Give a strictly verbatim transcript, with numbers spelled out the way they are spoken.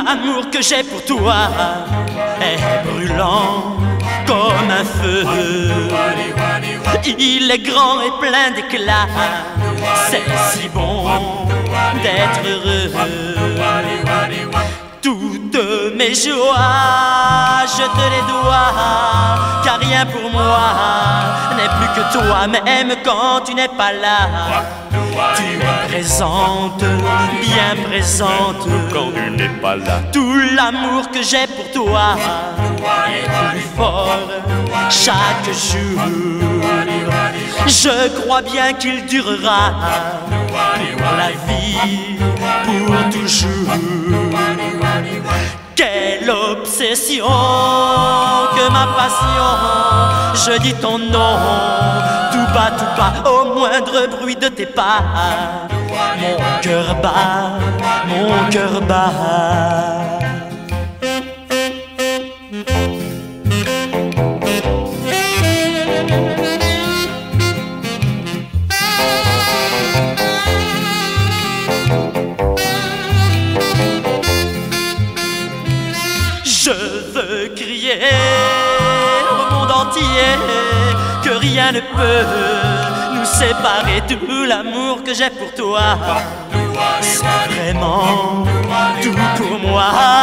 L'amour que j'ai pour toi est brûlant comme un feu. Il est grand et plein d'éclat. C'est si bon d'être heureux. Toutes mes joies, je te les dois, car rien pour moi n'est plus que toi. Même quand tu n'es pas là, tu es présente, bien présente. Quand tu n'es pas là, tout l'amour que j'ai pour toi est plus fort chaque jour. Je crois bien qu'il durera pour la vie, pour toujours. Quelle obsession, que ma passion. Je dis ton nom, tout bas, tout bas, au moindre bruit de tes pas. Mon cœur bat, mon cœur bat. Je veux crier au monde entier que rien ne peut nous séparer. Tout l'amour que j'ai pour toi, c'est vraiment tout pour moi.